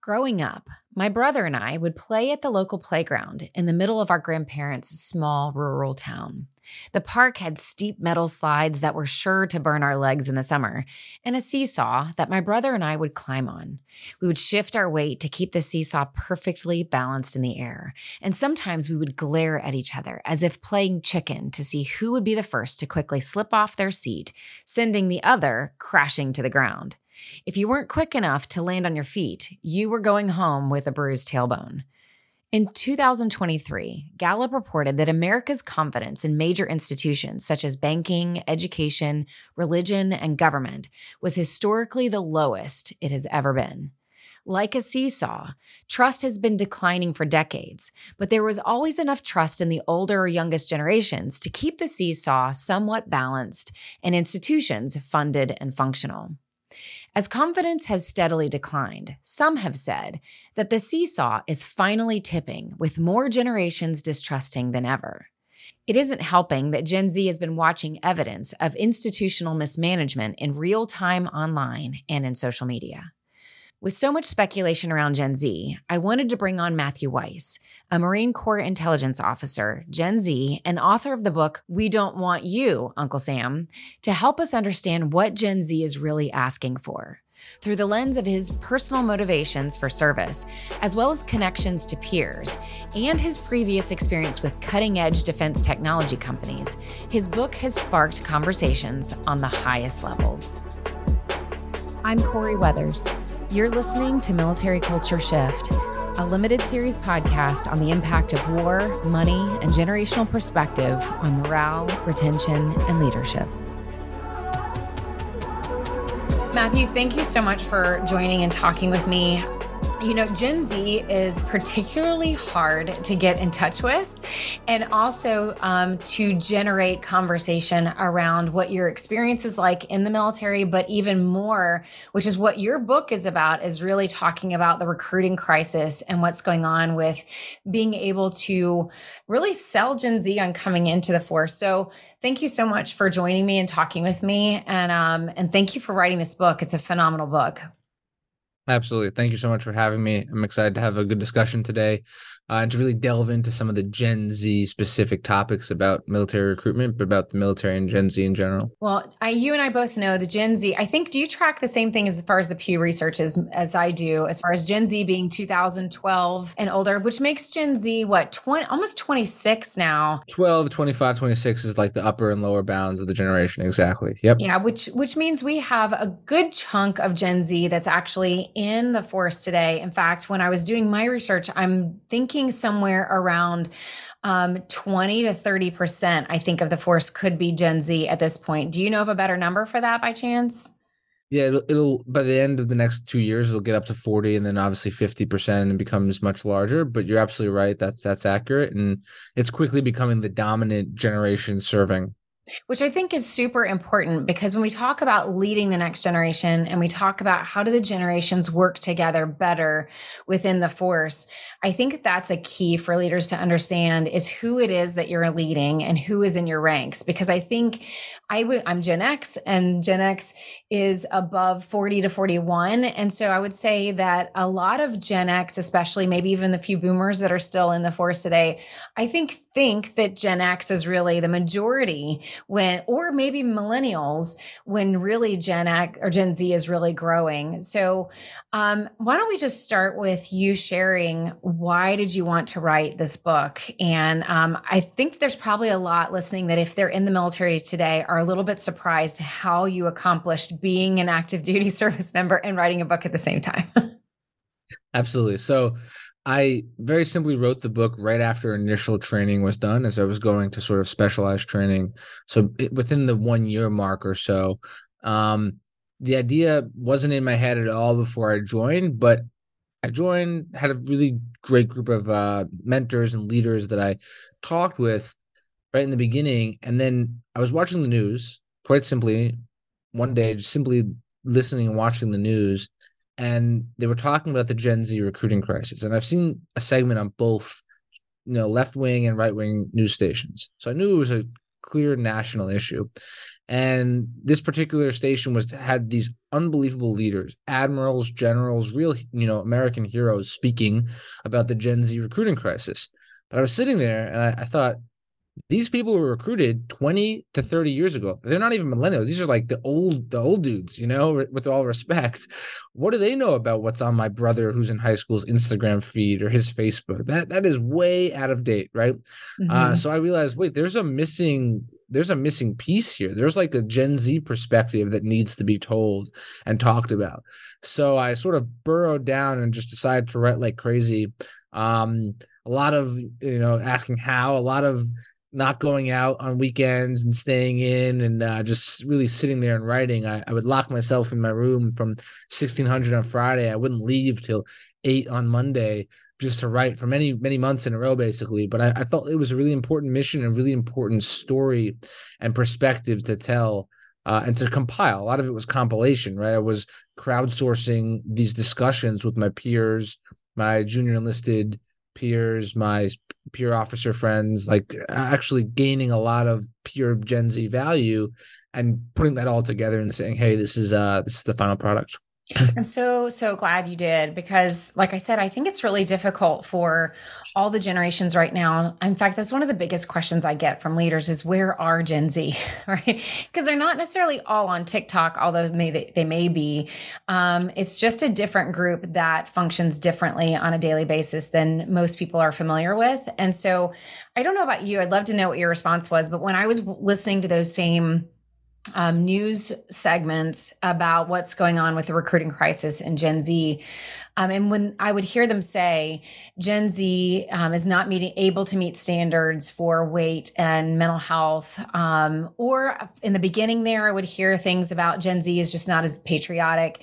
Growing up, my brother and I would play at the local playground in the middle of our grandparents' small rural town. The park had steep metal slides that were sure to burn our legs in the summer, and a seesaw that my brother and I would climb on. We would shift our weight to keep the seesaw perfectly balanced in the air, and sometimes we would glare at each other as if playing chicken to see who would be the first to quickly slip off their seat, sending the other crashing to the ground. If you weren't quick enough to land on your feet, you were going home with a bruised tailbone. In 2023, Gallup reported that America's confidence in major institutions such as banking, education, religion, and government was historically the lowest it has ever been. Like a seesaw, trust has been declining for decades, but there was always enough trust in the older or youngest generations to keep the seesaw somewhat balanced and institutions funded and functional. As confidence has steadily declined, some have said that the seesaw is finally tipping, with more generations distrusting than ever. It isn't helping that Gen Z has been watching evidence of institutional mismanagement in real time online and in social media. With so much speculation around Gen Z, I wanted to bring on Matthew Weiss, a Marine Corps intelligence officer, Gen Z, and author of the book, We Don't Want You, Uncle Sam, to help us understand what Gen Z is really asking for. Through the lens of his personal motivations for service, as well as connections to peers, and his previous experience with cutting-edge defense technology companies, his book has sparked conversations on the highest levels. I'm Corey Weathers. You're listening to Military Culture Shift, a limited series podcast on the impact of war, money, and generational perspective on morale, retention, and leadership. Matthew, thank you so much for joining and talking with me. You know, Gen Z is particularly hard to get in touch with, and also to generate conversation around what your experience is like in the military, but even more, which is what your book is about, is really talking about the recruiting crisis and what's going on with being able to really sell Gen Z on coming into the force. So thank you so much for joining me and talking with me. And thank you for writing this book. It's a phenomenal book. Absolutely. Thank you so much for having me. I'm excited to have a good discussion today and to really delve into some of the Gen Z specific topics about military recruitment, but about the military and Gen Z in general. Well, you and I both know the Gen Z, I think, do you track the same thing as far as the Pew Research as I do, as far as Gen Z being 2012 and older, which makes Gen Z, almost 26 now? 12, 25, 26 is like the upper and lower bounds of the generation. Exactly. Yep. Yeah, which means we have a good chunk of Gen Z that's actually in the force today. In fact, when I was doing my research, I'm thinking somewhere around 20 to 30%, I think, of the force could be Gen Z at this point. Do you know of a better number for that by chance? Yeah, it'll by the end of the next 2 years, it'll get up to 40 and then obviously 50% and becomes much larger. But you're absolutely right. That's accurate. And it's quickly becoming the dominant generation serving. Which I think is super important, because when we talk about leading the next generation and we talk about how do the generations work together better within the force, I think that's a key for leaders to understand, is who it is that you're leading and who is in your ranks. Because I think I'm Gen X, and Gen X is above 40 to 41. And so I would say that a lot of Gen X, especially maybe even the few boomers that are still in the force today, I think that Gen X is really the majority, or maybe millennials, when really Gen X or Gen Z is really growing. So why don't we just start with you sharing, why did you want to write this book? And I think there's probably a lot listening that if they're in the military today are a little bit surprised how you accomplished being an active duty service member and writing a book at the same time. Absolutely. So I very simply wrote the book right after initial training was done, as I was going to sort of specialized training. So within the 1 year mark or so, the idea wasn't in my head at all before I joined, but I joined, had a really great group of mentors and leaders that I talked with right in the beginning. And then I was watching the news, quite simply, one day, just simply listening and watching the news. And they were talking about the Gen Z recruiting crisis. And I've seen a segment on both, left-wing and right-wing news stations. So I knew it was a clear national issue. And this particular station had these unbelievable leaders, admirals, generals, real, American heroes speaking about the Gen Z recruiting crisis. But I was sitting there and I thought, these people were recruited 20 to 30 years ago. They're not even millennials. These are like the old dudes, with all respect. What do they know about what's on my brother who's in high school's Instagram feed or his Facebook? That is way out of date, right? So I realized, wait, there's a missing piece here. There's like a Gen Z perspective that needs to be told and talked about. So I sort of burrowed down and just decided to write like crazy. A lot of, asking how, a lot of not going out on weekends and staying in and just really sitting there and writing. I would lock myself in my room from 1600 on Friday. I wouldn't leave till 8 on Monday just to write for many, many months in a row, basically. But I felt it was a really important mission, a really important story and perspective to tell and to compile. A lot of it was compilation, right? I was crowdsourcing these discussions with my peers, my junior enlisted peers, my peer officer friends, like actually gaining a lot of pure Gen Z value and putting that all together and saying, hey, this is the final product. I'm so glad you did, because like I said, I think it's really difficult for all the generations right now. In fact, that's one of the biggest questions I get from leaders is, where are Gen Z, right? Because they're not necessarily all on TikTok, although they may be. It's just a different group that functions differently on a daily basis than most people are familiar with. And so I don't know about you. I'd love to know what your response was. But when I was listening to those same news segments about what's going on with the recruiting crisis in Gen Z. And when I would hear them say Gen Z is not able to meet standards for weight and mental health, or in the beginning there, I would hear things about Gen Z is just not as patriotic.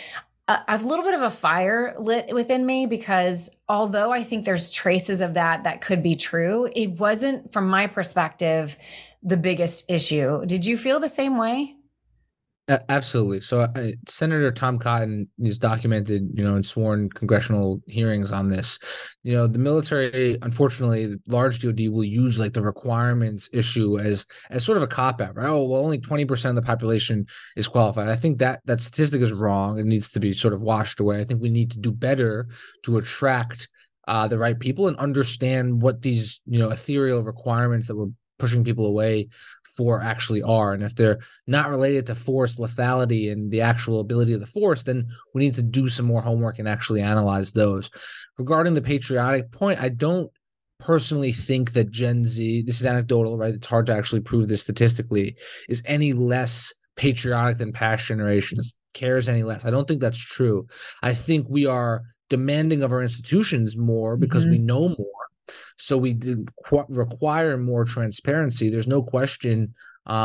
A little bit of a fire lit within me, because although I think there's traces of that could be true, it wasn't, from my perspective, the biggest issue. Did you feel the same way? Absolutely. So Senator Tom Cotton is documented, in sworn congressional hearings on this. The military, unfortunately, large DoD will use like the requirements issue as sort of a cop out, right? Oh, well, only 20% of the population is qualified. I think that statistic is wrong. It needs to be sort of washed away. I think we need to do better to attract the right people and understand what these, ethereal requirements that we're pushing people away for actually are. And if they're not related to force lethality and the actual ability of the force, then we need to do some more homework and actually analyze those. Regarding the patriotic point, I don't personally think that Gen Z, this is anecdotal, right? It's hard to actually prove this statistically, is any less patriotic than past generations, cares any less. I don't think that's true. I think we are demanding of our institutions more because we know more. So we do require more transparency. There's no question.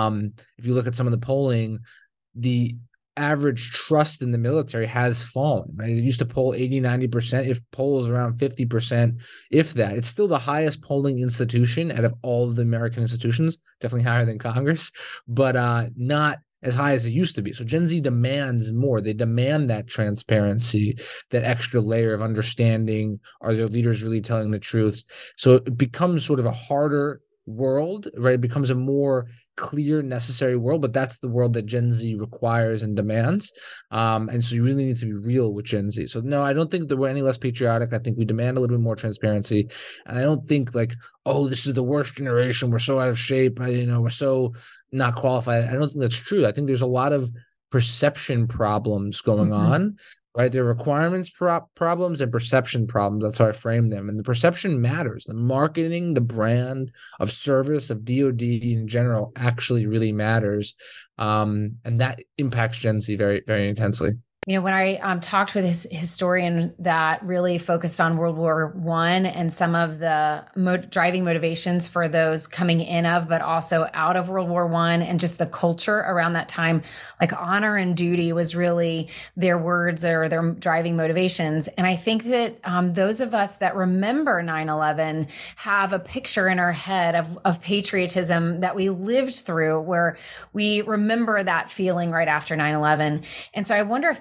If you look at some of the polling, the average trust in the military has fallen, right? It used to poll 80, 90%. If polls around 50%, if that. It's still the highest polling institution out of all of the American institutions, definitely higher than Congress, but not as high as it used to be. So Gen Z demands more. They demand that transparency, that extra layer of understanding. Are their leaders really telling the truth? So it becomes sort of a harder world, right? It becomes a more clear, necessary world, but that's the world that Gen Z requires and demands. And so you really need to be real with Gen Z. So no, I don't think that we're any less patriotic. I think we demand a little bit more transparency. And I don't think like, oh, this is the worst generation. We're so out of shape. We're so not qualified. I don't think that's true. I think there's a lot of perception problems going on, right? There are requirements problems and perception problems. That's how I frame them. And the perception matters. The marketing, the brand of service of DoD in general actually really matters. And that impacts Gen Z very, very intensely. When I talked with a historian that really focused on World War I and some of the driving motivations for those coming in of, but also out of World War I, and just the culture around that time, like honor and duty was really their words or their driving motivations. And I think that those of us that remember 9/11 have a picture in our head of patriotism that we lived through, where we remember that feeling right after 9/11. And so I wonder if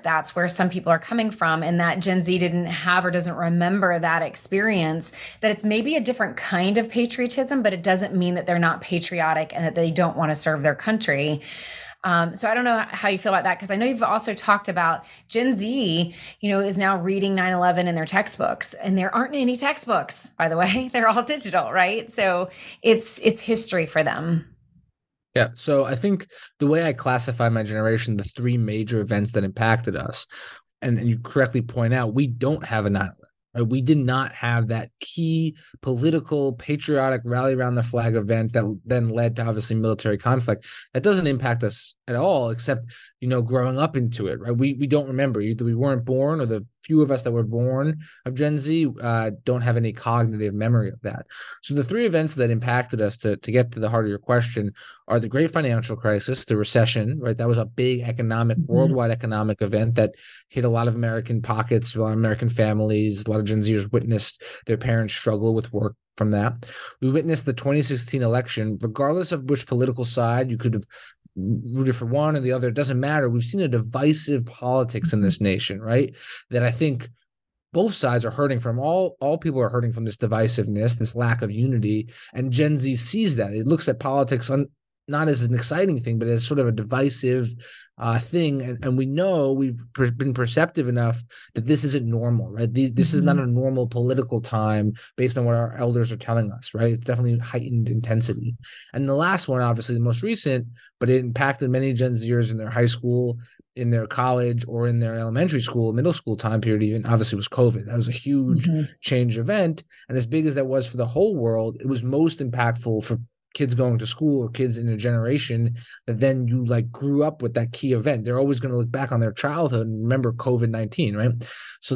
that's where some people are coming from, and that Gen Z didn't have or doesn't remember that experience, that it's maybe a different kind of patriotism, but it doesn't mean that they're not patriotic and that they don't want to serve their country. So I don't know how you feel about that, because I know you've also talked about Gen Z, is now reading 9/11 in their textbooks, and there aren't any textbooks, by the way. They're all digital, right? So it's history for them. Yeah. So I think the way I classify my generation, the three major events that impacted us, and you correctly point out, we don't have a 9/11. Right? We did not have that key political, patriotic rally around the flag event that then led to obviously military conflict. That doesn't impact us at all, except growing up into it. Right? We don't remember. Either we weren't born, or the few of us that were born of Gen Z don't have any cognitive memory of that. So the three events that impacted us, to get to the heart of your question, are the great financial crisis, the recession, right? That was a big worldwide economic event that hit a lot of American pockets, a lot of American families. A lot of Gen Zers witnessed their parents struggle with work from that. We witnessed the 2016 election. Regardless of which political side you could have rooted for, one or the other, it doesn't matter. We've seen a divisive politics in this nation, right? That I think both sides are hurting from. All people are hurting from this divisiveness, this lack of unity. And Gen Z sees that. It looks at politics not as an exciting thing, but as sort of a divisive thing. And we know we've been perceptive enough that this isn't normal, right? This is not a normal political time based on what our elders are telling us, right? It's definitely heightened intensity. And the last one, obviously the most recent, but it impacted many Gen Zers in their high school, in their college, or in their elementary school, middle school time period, even, obviously, was COVID. That was a huge change event. And as big as that was for the whole world, it was most impactful for kids going to school, or kids in a generation that then you grew up with that key event. They're always going to look back on their childhood and remember COVID-19, right? So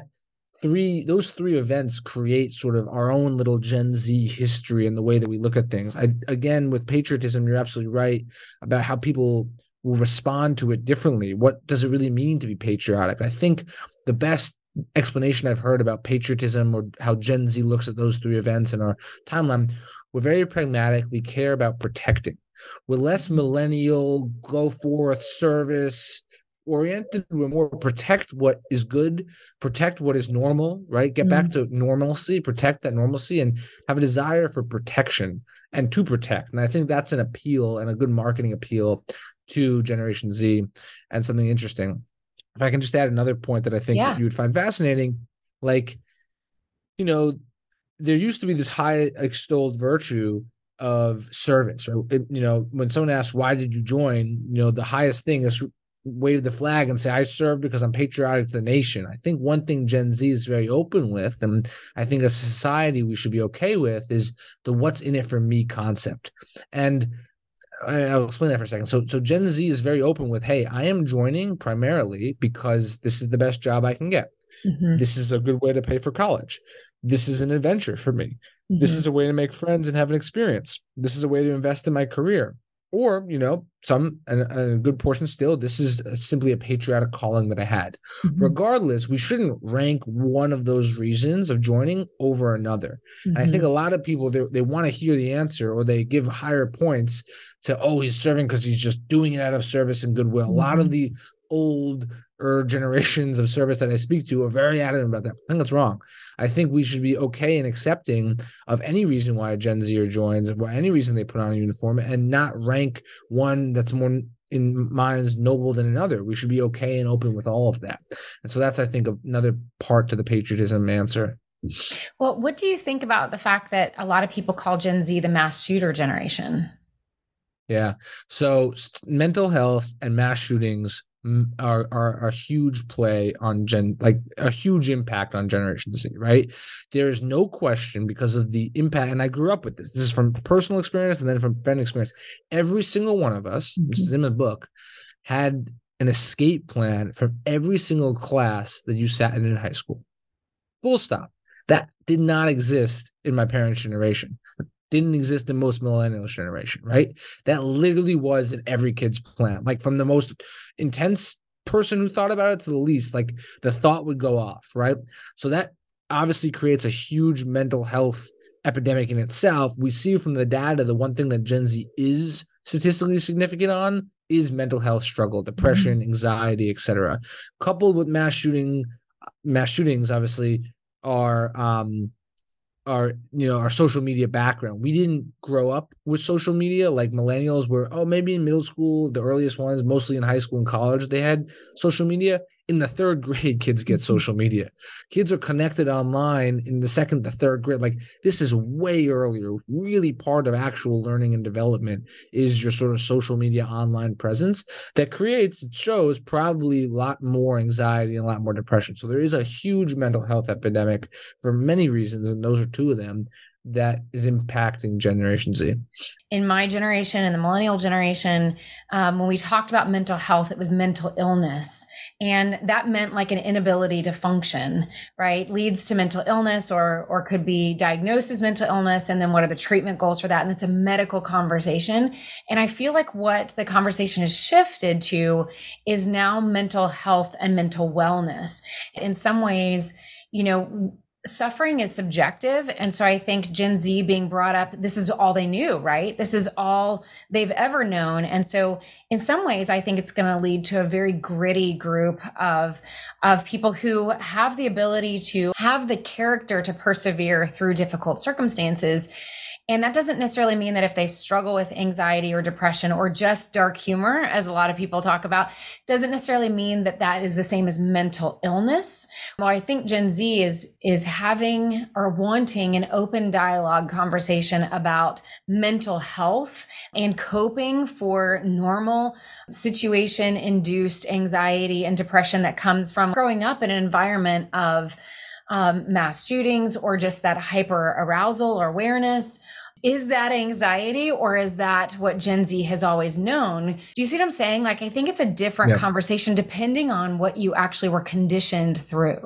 those three events create sort of our own little Gen Z history and the way that we look at things. Again, with patriotism, you're absolutely right about how people will respond to it differently. What does it really mean to be patriotic? I think the best explanation I've heard about patriotism, or how Gen Z looks at those three events in our timeline, we're very pragmatic. We care about protecting. We're less millennial, go forth, service oriented. We're more protect what is good, protect what is normal, right? Get back to normalcy, protect that normalcy, and have a desire for protection and to protect. And I think that's an appeal, and a good marketing appeal to Generation Z, and something interesting. If I can just add another point that I think you would find fascinating, there used to be this high extolled virtue of service. Or, when someone asks, why did you join? The highest thing is wave the flag and say, I served because I'm patriotic to the nation. I think one thing Gen Z is very open with, and I think as a society we should be okay with, is the what's in it for me concept. And I'll explain that for a second. So Gen Z is very open with, hey, I am joining primarily because this is the best job I can get. This is a good way to pay for college. This is an adventure for me. This is a way to make friends and have an experience. This is a way to invest in my career. Or, a good portion still, this is simply a patriotic calling that I had. Regardless, we shouldn't rank one of those reasons of joining over another. And I think a lot of people, they want to hear the answer, or they give higher points to, he's serving because he's just doing it out of service and goodwill. A lot of the older generations of service that I speak to are very adamant about that. I think that's wrong. I think we should be okay and accepting of any reason why a Gen Zer joins, or any reason they put on a uniform, and not rank one that's more in minds noble than another. We should be okay and open with all of that. And so that's, I think, another part to the patriotism answer. Well, what do you think about the fact that a lot of people call Gen Z the mass shooter generation? Yeah. So mental health and mass shootings are a huge play on a huge impact on Generation Z, right? There is no question, because of the impact, and I grew up with this. This is from personal experience and then from friend experience. Every single one of us, this is in the book, had an escape plan from every single class that you sat in high school. Full stop. That did not exist in my parents' generation. Didn't exist in most millennials generation, right? That literally was in every kid's plan. From the most intense person who thought about it to the least, the thought would go off, right? So that obviously creates a huge mental health epidemic in itself. We see from the data, the one thing that Gen Z is statistically significant on is mental health struggle, Mhm. depression, anxiety, etc. Coupled with mass shootings obviously are our social media background. We didn't grow up with social media like millennials were. Oh, maybe in middle school, the earliest ones, mostly in high school and college, they had social media. In the third grade, kids get Mhm. social media. Kids are connected online in the second to third grade. Like this is way earlier. Really, part of actual learning and development is your sort of social media online presence that shows probably a lot more anxiety and a lot more depression. So there is a huge mental health epidemic for many reasons, and those are two of them that is impacting Generation Z. In my generation and the millennial generation, when we talked about mental health, it was mental illness. And that meant like an inability to function, right? Leads to mental illness or could be diagnosed as mental illness. And then what are the treatment goals for that? And it's a medical conversation. And I feel like what the conversation has shifted to is now mental health and mental wellness. In some ways, suffering is subjective. And so I think Gen Z being brought up, this is all they knew, right? This is all they've ever known. And so in some ways, I think it's going to lead to a very gritty group of people who have the ability to have the character to persevere through difficult circumstances. And that doesn't necessarily mean that if they struggle with anxiety or depression or just dark humor, as a lot of people talk about, doesn't necessarily mean that that is the same as mental illness. Well, I think Gen Z is having or wanting an open dialogue conversation about mental health and coping for normal situation induced anxiety and depression that comes from growing up in an environment of mass shootings or just that hyper arousal or awareness. Is that anxiety or is that what Gen Z has always known? Do you see what I'm saying? Like, I think it's a different Yeah. conversation depending on what you actually were conditioned through.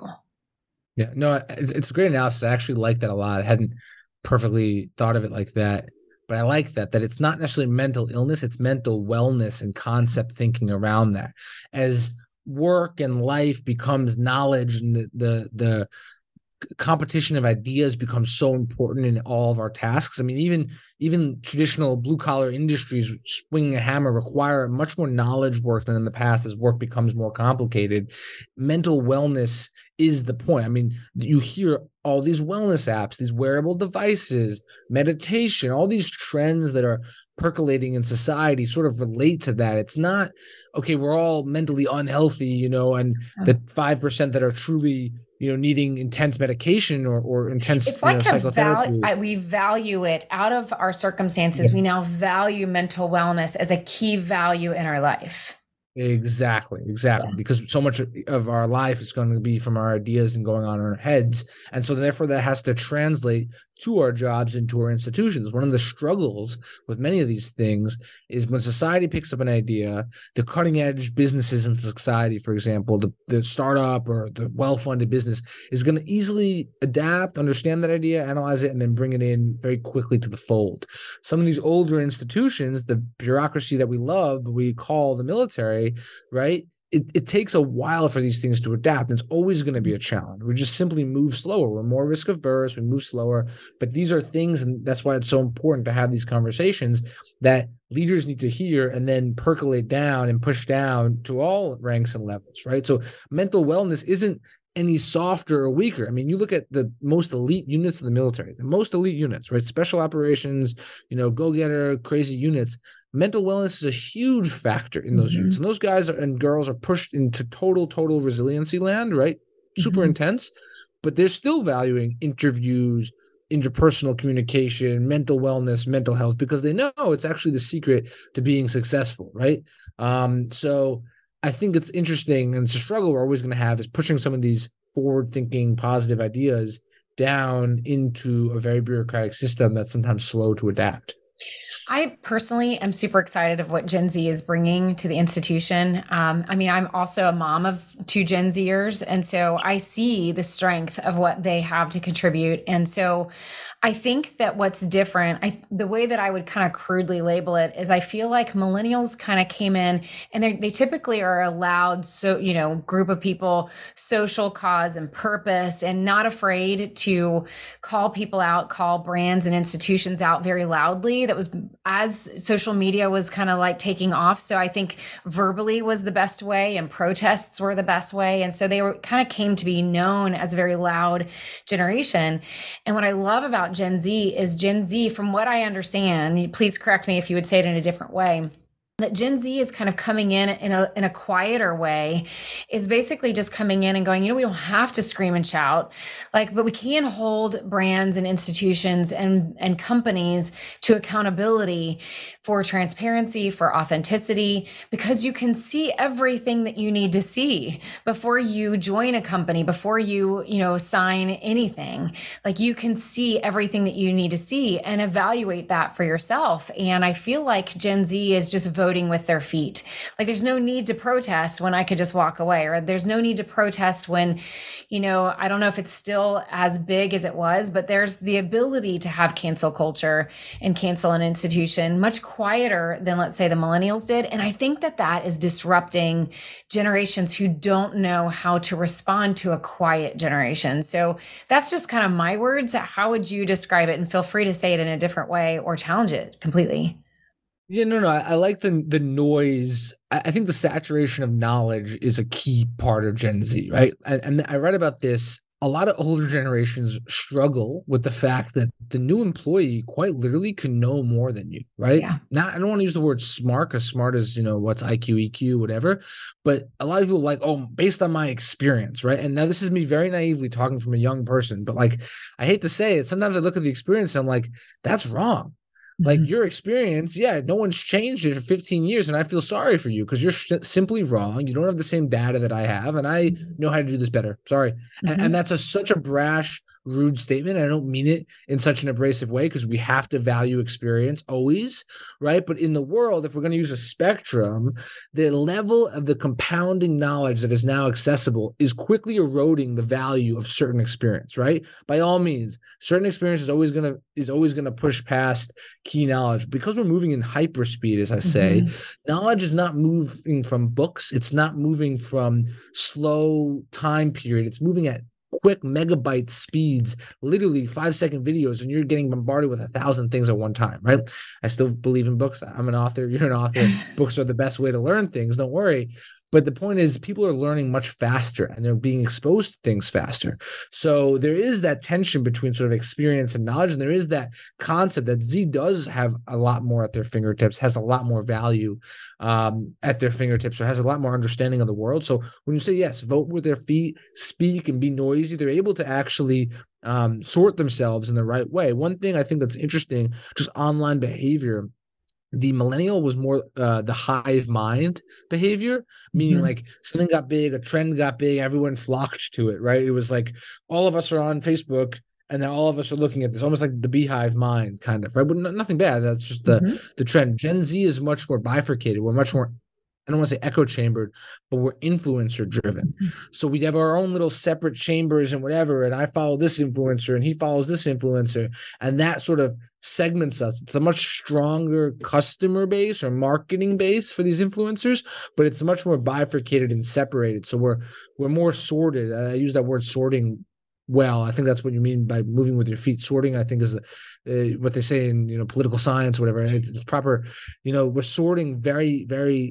Yeah. No, it's a great analysis. I actually like that a lot. I hadn't perfectly thought of it like that, but I like that it's not necessarily mental illness, it's mental wellness and concept thinking around that. As work and life becomes knowledge and the competition of ideas becomes so important in all of our tasks. I mean, even traditional blue collar industries swinging a hammer require much more knowledge work than in the past as work becomes more complicated. Mental wellness is the point. I mean, you hear all these wellness apps, these wearable devices, meditation, all these trends that are percolating in society sort of relate to that. It's not okay, we're all mentally unhealthy, and the 5% that are truly needing intense medication or intense, It's like psychotherapy. we value it out of our circumstances. We now value mental wellness as a key value in our life. Exactly. Yeah. Because so much of our life is going to be from our ideas and going on in our heads. And so therefore that has to translate to our jobs and to our institutions. One of the struggles with many of these things is when society picks up an idea, the cutting edge businesses in society, for example, the startup or the well-funded business is going to easily adapt, understand that idea, analyze it, and then bring it in very quickly to the fold. Some of these older institutions, the bureaucracy that we love, we call the military, right? It takes a while for these things to adapt. And it's always going to be a challenge. We just simply move slower. We're more risk averse. We move slower. But these are things, and that's why it's so important to have these conversations that leaders need to hear and then percolate down and push down to all ranks and levels, right? So mental wellness isn't any softer or weaker. I mean, you look at the most elite units of the military, the most elite units, right? Special operations, go-getter, crazy units. Mental wellness is a huge factor in those units. And those guys and girls are pushed into total resiliency land, right? Super intense, but they're still valuing interviews, interpersonal communication, mental wellness, mental health, because they know it's actually the secret to being successful, right? So I think it's interesting, and it's a struggle we're always going to have, is pushing some of these forward-thinking, positive ideas down into a very bureaucratic system that's sometimes slow to adapt. I personally am super excited of what Gen Z is bringing to the institution. I mean, I'm also a mom of two Gen Zers, and so I see the strength of what they have to contribute. And so I think that what's different, the way that I would kind of crudely label it is I feel like millennials kind of came in and they typically are allowed, group of people, social cause and purpose, and not afraid to call people out, call brands and institutions out very loudly. That was as social media was kind of like taking off. So I think verbally was the best way and protests were the best way. And so they were kind of came to be known as a very loud generation. And what I love about Gen Z is Gen Z, from what I understand, please correct me if you would say it in a different way, that Gen Z is kind of coming in a quieter way, is basically just coming in and going, we don't have to scream and shout, but we can hold brands and institutions and companies to accountability for transparency, for authenticity, because you can see everything that you need to see before you join a company, before you, sign anything. Like, you can see everything that you need to see and evaluate that for yourself. And I feel like Gen Z is just voting with their feet. Like, there's no need to protest when I could just walk away, or there's no need to protest when, I don't know if it's still as big as it was, but there's the ability to have cancel culture and cancel an institution much quieter than, let's say, the millennials did. And I think that that is disrupting generations who don't know how to respond to a quiet generation. So that's just kind of my words. How would you describe it? And feel free to say it in a different way or challenge it completely. Yeah, no. I like the noise. I think the saturation of knowledge is a key part of Gen Z, right? And I read about this. A lot of older generations struggle with the fact that the new employee quite literally can know more than you, right? Yeah. Now, I don't want to use the word smart, because smart is, what's IQ, EQ, whatever. But a lot of people based on my experience, right? And now this is me very naively talking from a young person, but I hate to say it, sometimes I look at the experience and I'm like, that's wrong. Your experience, no one's changed it for 15 years, and I feel sorry for you because you're simply wrong. You don't have the same data that I have, and I know how to do this better. Sorry. And that's such a brash, rude statement. I don't mean it in such an abrasive way, because we have to value experience always, right? But in the world, if we're going to use a spectrum, the level of the compounding knowledge that is now accessible is quickly eroding the value of certain experience, right? By all means, certain experience is always going to push past key knowledge, because we're moving in hyperspeed, as I say. Knowledge is not moving from books. It's not moving from slow time period. It's moving at quick megabyte speeds, literally 5-second videos, and you're getting bombarded with 1,000 things at one time, right? I still believe in books. I'm an author. You're an author. Books are the best way to learn things. Don't worry. But the point is, people are learning much faster and they're being exposed to things faster. So there is that tension between sort of experience and knowledge. And there is that concept that Z does have a lot more at their fingertips, has a lot more value at their fingertips, or has a lot more understanding of the world. So when you say, yes, vote with their feet, speak and be noisy, they're able to actually sort themselves in the right way. One thing I think that's interesting, just online behavior, the millennial was more the hive mind behavior, meaning something got big, a trend got big, everyone flocked to it, right? It was like all of us are on Facebook and then all of us are looking at this, almost like the beehive mind kind of, right? But nothing bad. That's just the trend. Gen Z is much more bifurcated. We're much more, I don't want to say echo chambered, but we're influencer driven. So we have our own little separate chambers and whatever. And I follow this influencer and he follows this influencer. And that sort of segments us. It's a much stronger customer base or marketing base for these influencers, but it's much more bifurcated and separated. So we're more sorted. I use that word sorting well. I think that's what you mean by moving with your feet. Sorting, I think, is what they say in political science, whatever. It's proper. We're sorting very, very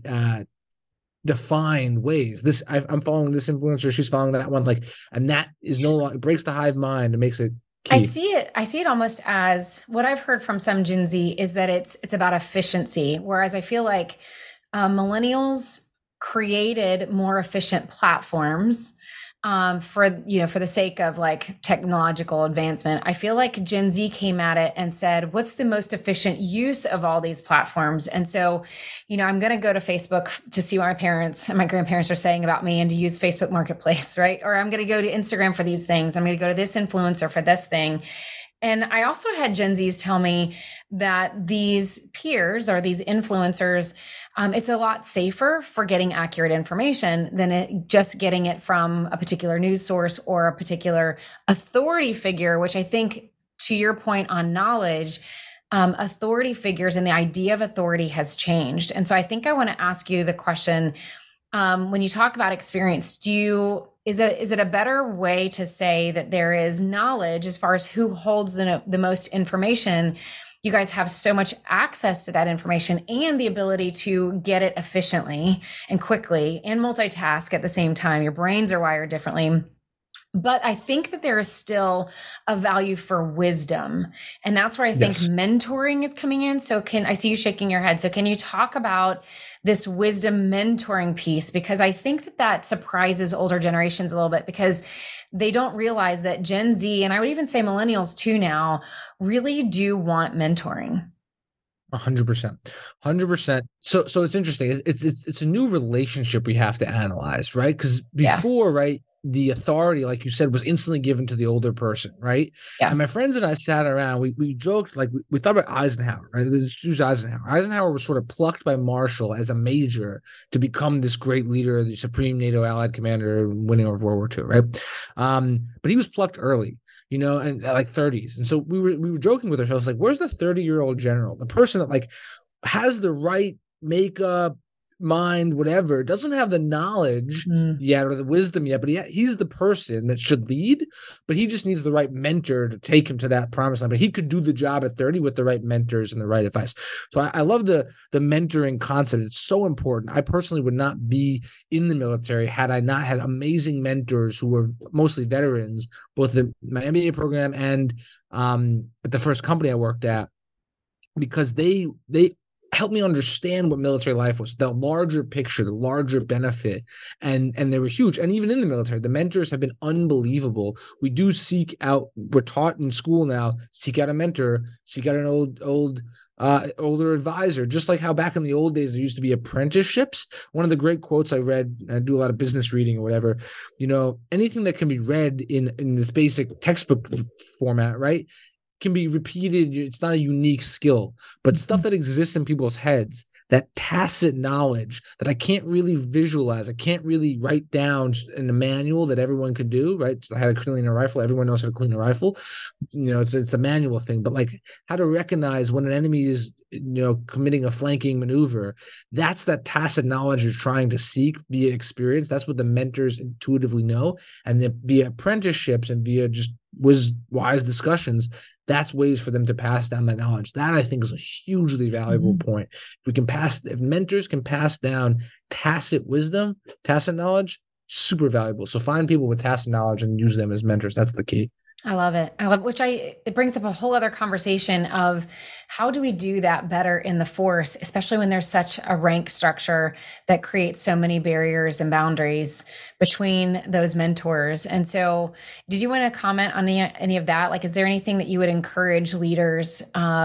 defined ways. I'm following this influencer, she's following that one, and that is no longer, it breaks the hive mind and makes it key. I see it almost as, what I've heard from some Gen Z is that it's about efficiency, whereas I feel like millennials created more efficient platforms for the sake of technological advancement. I feel like Gen Z came at it and said, what's the most efficient use of all these platforms? And so, I'm going to go to Facebook to see what my parents and my grandparents are saying about me and to use Facebook Marketplace, right? Or I'm going to go to Instagram for these things. I'm going to go to this influencer for this thing. And I also had Gen Zs tell me that these peers or these influencers, it's a lot safer for getting accurate information than just getting it from a particular news source or a particular authority figure, which I think, to your point on knowledge, authority figures and the idea of authority has changed. And so I think I want to ask you the question, when you talk about experience, is it a better way to say that there is knowledge as far as who holds the most information? you guys have so much access to that information and the ability to get it efficiently and quickly and multitask at the same time. Your brains are wired differently. But I think that there is still a value for wisdom. And that's where I think Yes. mentoring is coming in. So I see you shaking your head. So can you talk about this wisdom mentoring piece? Because I think that that surprises older generations a little bit, because they don't realize that Gen Z, and I would even say millennials too now, really do want mentoring. 100%. 100%. So it's interesting. It's a new relationship we have to analyze, right? Because Yeah. before, right, the authority, like you said, was instantly given to the older person, right? Yeah. And my friends and I sat around, we joked, like we thought about Eisenhower, right? Choose Eisenhower. Eisenhower was sort of plucked by Marshall as a major to become this great leader, the supreme NATO allied commander, winning over World War II, right? But he was plucked early, and at like 30s. And so we were joking with ourselves, like, where's the 30-year-old general, the person that like has the right makeup, mind, whatever, doesn't have the knowledge yet or the wisdom yet, but he's the person that should lead, but he just needs the right mentor to take him to that promised land. But he could do the job at 30 with the right mentors and the right advice. So I love the mentoring concept. It's so important. I personally would not be in the military had I not had amazing mentors who were mostly veterans, both in my MBA program and at the first company I worked at, because they helped me understand what military life was, the larger picture, the larger benefit, and they were huge. And even in the military, the mentors have been unbelievable. We do seek out, we're taught in school now, seek out a mentor, seek out an older advisor, just like how back in the old days there used to be apprenticeships. One of the great quotes I read, I do a lot of business reading or whatever, anything that can be read in this basic textbook format, right, can be repeated. It's not a unique skill, but stuff that exists in people's heads, that tacit knowledge that I can't really visualize, I can't really write down in a manual that everyone could do, right? So I had to clean a rifle. Everyone knows how to clean a rifle. It's a manual thing, but like how to recognize when an enemy is committing a flanking maneuver. That's that tacit knowledge you're trying to seek via experience. That's what the mentors intuitively know. And then via apprenticeships and via just wise discussions, that's ways for them to pass down that knowledge. That I think is a hugely valuable point. If mentors can pass down tacit wisdom, tacit knowledge, super valuable. So find people with tacit knowledge and use them as mentors. That's the key. I love it. It brings up a whole other conversation of how do we do that better in the force, especially when there's such a rank structure that creates so many barriers and boundaries between those mentors. And so did you want to comment on any of that? Like, is there anything that you would encourage leaders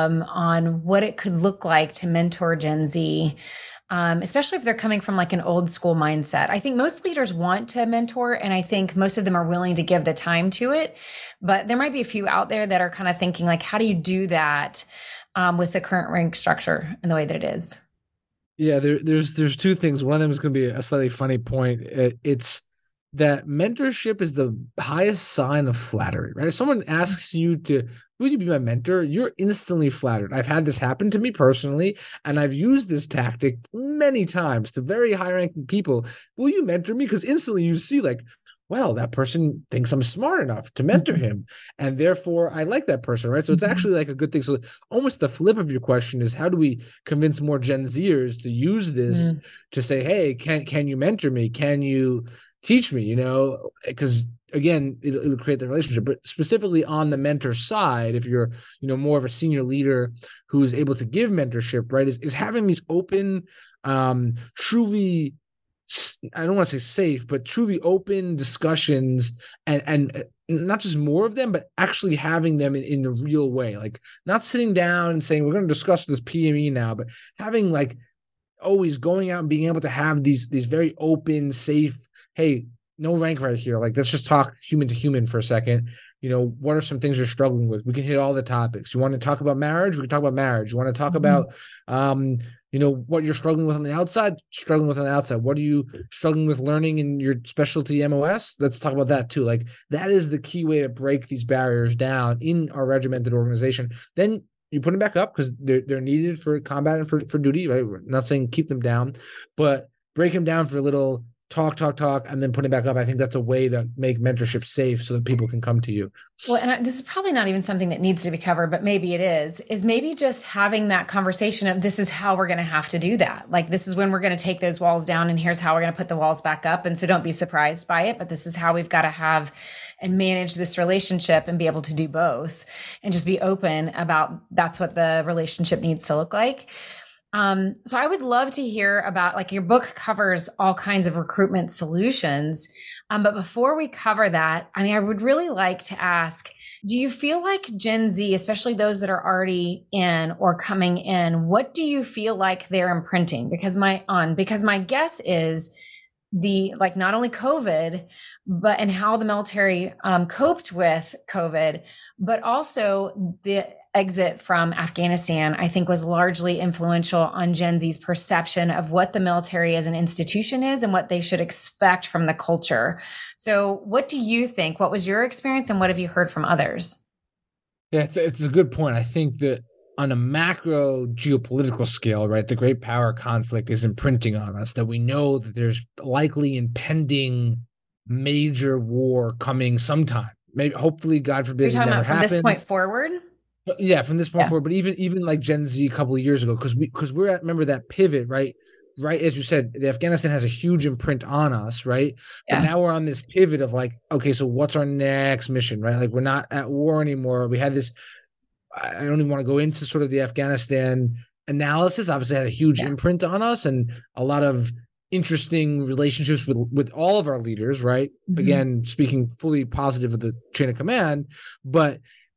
on what it could look like to mentor Gen Z? Especially if they're coming from like an old school mindset. I think most leaders want to mentor, and I think most of them are willing to give the time to it. But there might be a few out there that are kind of thinking like, how do you do that with the current rank structure and the way that it is? Yeah, there's two things. One of them is going to be a slightly funny point. It's that mentorship is the highest sign of flattery, right? If someone asks you to, would you be my mentor? You're instantly flattered. I've had this happen to me personally, and I've used this tactic many times to very high-ranking people. Will you mentor me? Because instantly you see like, well, that person thinks I'm smart enough to mentor him, and therefore I like that person, right? So it's actually like a good thing. So almost the flip of your question is, how do we convince more Gen Zers to use this to say, hey, can you mentor me? Can you teach me? Because again, it'll create the relationship. But specifically on the mentor side, if you're more of a senior leader who's able to give mentorship, right, is having these open, truly, I don't want to say safe, but truly open discussions, and not just more of them, but actually having them in a real way. Like not sitting down and saying, we're going to discuss this PME now, but having like always going out and being able to have these very open, safe, hey, no rank right here. Like, let's just talk human to human for a second. What are some things you're struggling with? We can hit all the topics. You want to talk about marriage? We can talk about marriage. You want to talk about, what you're struggling with on the outside? Struggling with on the outside. What are you struggling with learning in your specialty MOS? Let's talk about that too. Like, that is the key way to break these barriers down in our regimented organization. Then you put them back up because they're needed for combat and for duty, right? We're not saying keep them down, but break them down for little talk, and then putting it back up. I think that's a way to make mentorship safe so that people can come to you. Well, and this is probably not even something that needs to be covered, but maybe it is maybe just having that conversation of this is how we're going to have to do that. Like, this is when we're going to take those walls down and here's how we're going to put the walls back up. And so don't be surprised by it, but this is how we've got to have and manage this relationship and be able to do both and just be open about that's what the relationship needs to look like. So I would love to hear about, like, your book covers all kinds of recruitment solutions. But before we cover that, I mean, I would really like to ask, do you feel like Gen Z, especially those that are already in or coming in, what do you feel like they're imprinting? Because my guess is not only COVID, but and how the military coped with COVID, but also the exit from Afghanistan, I think, was largely influential on Gen Z's perception of what the military as an institution is and what they should expect from the culture. So what do you think? What was your experience and what have you heard from others? Yeah, it's a good point. I think that on a macro geopolitical scale, right, the great power conflict is imprinting on us, that we know that there's likely impending major war coming sometime. Maybe, hopefully, God forbid, You're talking it never about from happens. this point forward? But yeah, from this point forward, but even like Gen Z a couple of years ago, because we're at, remember that pivot, right? Right, as you said, the Afghanistan has a huge imprint on us, right? But now we're on this pivot of like, okay, so what's our next mission, right? Like, we're not at war anymore. We had this, I don't even want to go into sort of the Afghanistan analysis. Obviously had a huge imprint on us and a lot of interesting relationships with all of our leaders, right? Mm-hmm. Again, speaking fully positive of the chain of command, but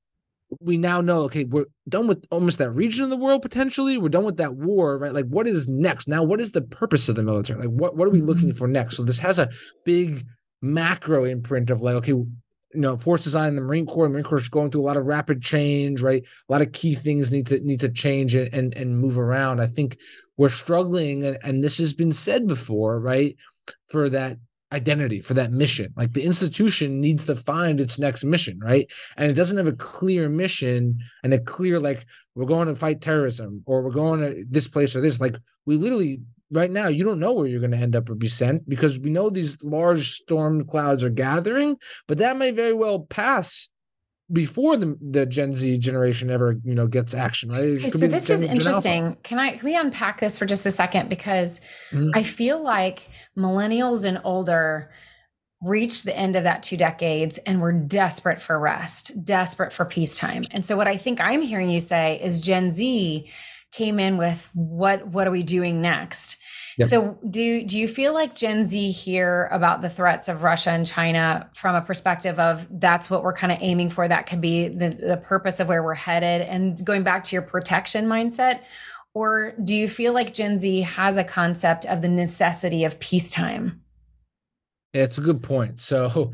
we now know, okay, we're done with almost that region of the world, potentially. We're done with that war, right? Like, what is next? Now, what is the purpose of the military? Like, what are we looking for next? So this has a big macro imprint of like, okay, force design in the Marine Corps is going through a lot of rapid change, right? A lot of key things need to change and move around. I think we're struggling, and this has been said before, right? For that identity, for that mission. Like, the institution needs to find its next mission, right? And it doesn't have a clear mission and a clear, like, we're going to fight terrorism or we're going to this place or this. Like, we literally, right now, you don't know where you're going to end up or be sent, because we know these large storm clouds are gathering, but that may very well pass before the Gen Z generation ever, gets action, right? Okay, so this is interesting. Can we unpack this for just a second? Because I feel like millennials and older reached the end of that 2 decades and were desperate for rest, desperate for peacetime. And so what I think I'm hearing you say is Gen Z came in with what are we doing next? Yep. So do you feel like Gen Z hear about the threats of Russia and China from a perspective of that's what we're kind of aiming for? That could be the purpose of where we're headed, and going back to your protection mindset? Or do you feel like Gen Z has a concept of the necessity of peacetime? Yeah, it's a good point. So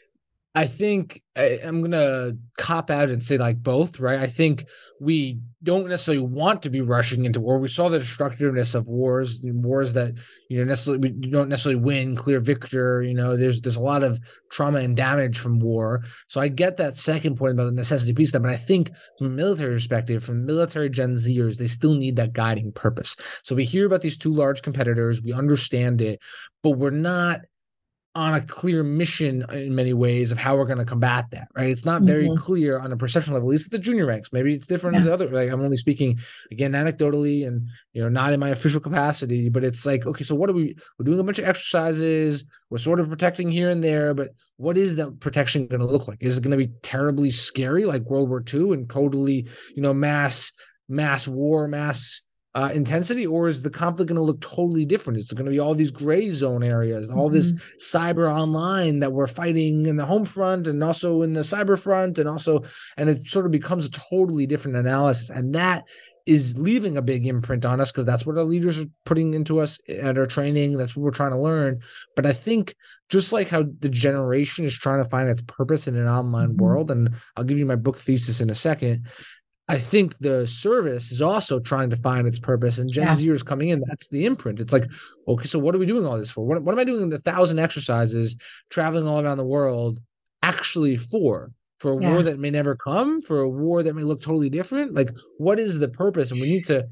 I think I'm going to cop out and say like both, right? I think we don't necessarily want to be rushing into war. We saw the destructiveness of wars that, we don't necessarily win, clear victor. There's a lot of trauma and damage from war. So I get that second point about the necessity of peacetime, but I think from a military perspective, from military Gen Zers, they still need that guiding purpose. So we hear about these two large competitors, we understand it, but we're not on a clear mission in many ways of how we're going to combat that, right? It's not very clear on a perception level, at least at the junior ranks. Maybe it's different at the other, like, I'm only speaking again anecdotally and not in my official capacity, but it's like, okay, so we're doing a bunch of exercises, we're sort of protecting here and there, but what is that protection going to look like? Is it going to be terribly scary like World War II and totally mass war, mass intensity, or is the conflict going to look totally different? It's going to be all these gray zone areas, all this cyber online that we're fighting in the home front and also in the cyber front, and it sort of becomes a totally different analysis. And that is leaving a big imprint on us, because that's what our leaders are putting into us at our training. That's what we're trying to learn. But I think just like how the generation is trying to find its purpose in an online world, and I'll give you my book thesis in a second, I think the service is also trying to find its purpose, and Gen Zers coming in, that's the imprint. It's like, okay, so what are we doing all this for? What am I doing the 1,000 exercises, traveling all around the world actually for a war that may never come, for a war that may look totally different? Like, what is the purpose? And we need to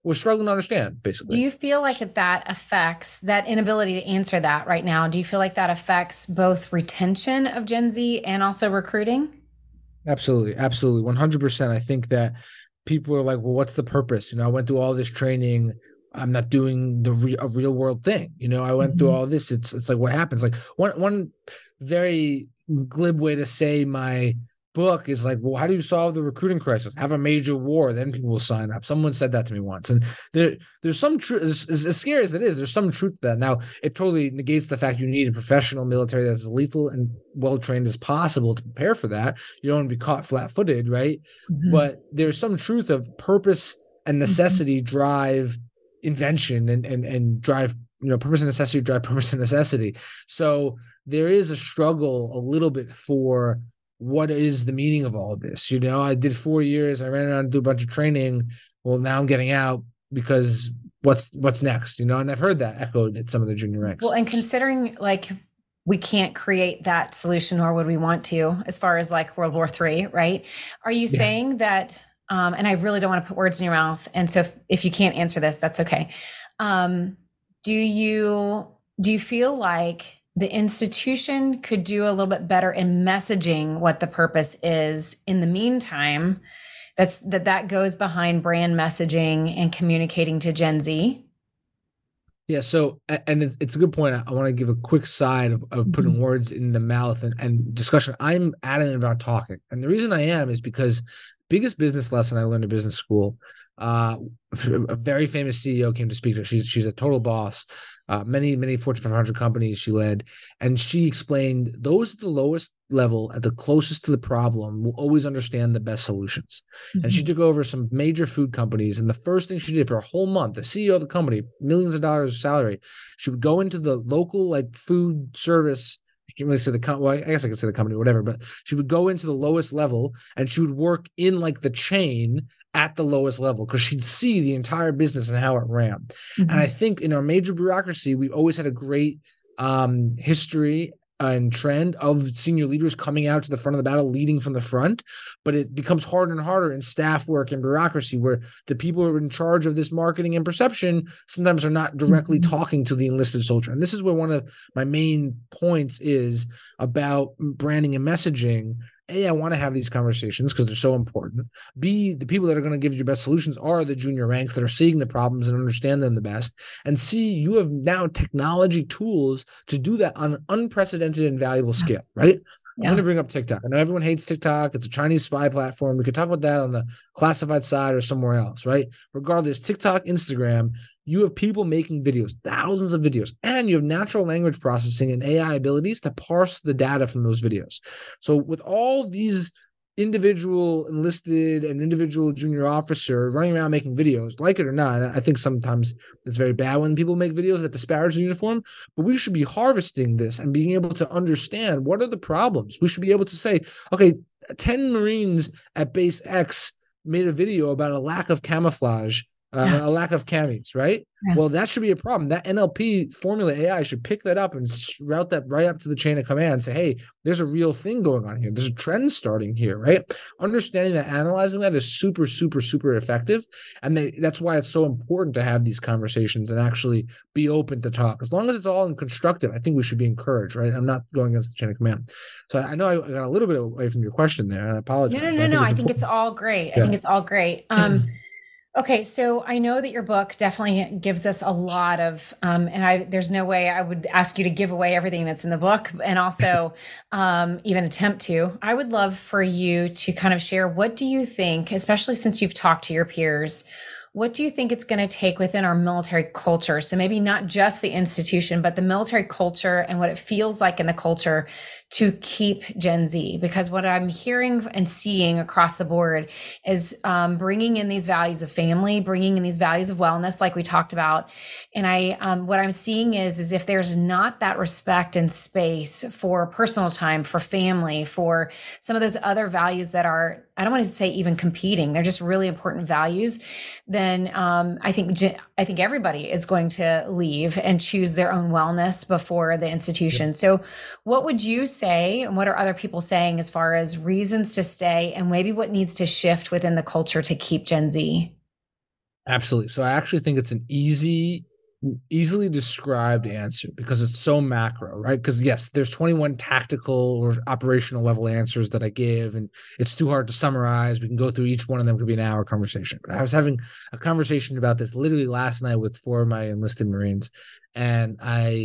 we're struggling to understand, Do basically. you feel like that affects that inability to answer that right now? Do you feel like that affects both retention of Gen Z and also recruiting? Absolutely, absolutely, 100%. I think that people are like, well, what's the purpose? I went through all this training. I'm not doing a real world thing. I went through Mhm. all this. It's like what happens. Like one very glib way to say my book is like, well, how do you solve the recruiting crisis? Have a major war, then people will sign up. Someone said that to me once, and there's some truth. As scary as it is, there's some truth to that. Now, it totally negates the fact you need a professional military that's as lethal and well trained as possible to prepare for that. You don't want to be caught flat-footed, right? Mhm. But there's some truth of purpose and Mhm. necessity drive invention and drive, purpose and necessity drive purpose and necessity. So there is a struggle a little bit for what is the meaning of all of this. I did 4 years, I ran around and do a bunch of training. Well, now I'm getting out because what's next, and I've heard that echoed at some of the junior Well, ranks. and considering like we can't create that solution, nor would we want to, as far as like World War III, right? Are you Yeah. saying that? And I really don't want to put words in your mouth. And so, if you can't answer this, that's okay. Um, do you feel like the institution could do a little bit better in messaging what the purpose is in the meantime? That goes behind brand messaging and communicating to Gen Z. Yeah, so and it's a good point. I want to give a quick side of putting Mhm. words in the mouth and discussion. I'm adamant about talking, and the reason I am is because biggest business lesson I learned in business school. Uh, a very famous CEO came to speak to her. She's a total boss. Many Fortune 500 companies she led, and she explained those at the lowest level, at the closest to the problem, will always understand the best solutions. And she Mhm. took over some major food companies. And the first thing she did for a whole month, the CEO of the company, millions of dollars of salary, she would go into the local like food service. I can't really say the company. Well, I guess I could say the company, whatever. But she would go into the lowest level and she would work in like the chain at the lowest level because she'd see the entire business and how it ran. And I Mhm. think in our major bureaucracy, we've always had a great history and trend of senior leaders coming out to the front of the battle, leading from the front. But it becomes harder and harder in staff work and bureaucracy, where the people who are in charge of this marketing and perception sometimes are not directly Mhm. talking to the enlisted soldier. And this is where one of my main points is about branding and messaging. A, I want to have these conversations because they're so important. B, the people that are going to give you your best solutions are the junior ranks that are seeing the problems and understand them the best. And C, you have now technology tools to do that on an unprecedented and valuable Yeah. scale, right? I'm going Yeah. to bring up TikTok. I know everyone hates TikTok. It's a Chinese spy platform. We could talk about that on the classified side or somewhere else, right? Regardless, TikTok, Instagram, you have people making videos, thousands of videos, and you have natural language processing and AI abilities to parse the data from those videos. So, with all these individual enlisted and individual junior officer running around making videos, like it or not, I think sometimes it's very bad when people make videos that disparage the uniform, but we should be harvesting this and being able to understand what are the problems. We should be able to say, okay, 10 Marines at base X made a video about a lack of camouflage, Yeah. a lack of camis, right? Yeah. Well, that should be a problem. That NLP formula AI should pick that up and route that right up to the chain of command and say, hey, there's a real thing going on here. There's a trend starting here, right? Understanding that, analyzing that is super, super, super effective. And that's why it's so important to have these conversations and actually be open to talk. As long as it's all in constructive, I think we should be encouraged, right? I'm not going against the chain of command. So I know I got a little bit away from your question there, and I No, no, apologize, but no, I no. think it's I think it's important. all great. I Yeah. think it's all great. Okay, so I know that your book definitely gives us a lot of, and there's no way I would ask you to give away everything that's in the book, and also even attempt to. I would love for you to kind of share what do you think, especially since you've talked to your peers, what do you think it's going to take within our military culture? So maybe not just the institution, but the military culture and what it feels like in the culture to keep Gen Z. Because what I'm hearing and seeing across the board is bringing in these values of family, bringing in these values of wellness, like we talked about. And what I'm seeing is if there's not that respect and space for personal time, for family, for some of those other values that are, I don't want to say even competing, they're just really important values, then I think everybody is going to leave and choose their own wellness before the Yep. institution. So, what would you say, and what are other people saying as far as reasons to stay, and maybe what needs to shift within the culture to keep Gen Z? Absolutely. So I actually think it's an easily described answer because it's so macro, right? Because yes, there's 21 tactical or operational level answers that I give, and it's too hard to summarize. We can go through each one of them, could be an hour conversation. But I was having a conversation about this literally last night with 4 of my enlisted Marines, and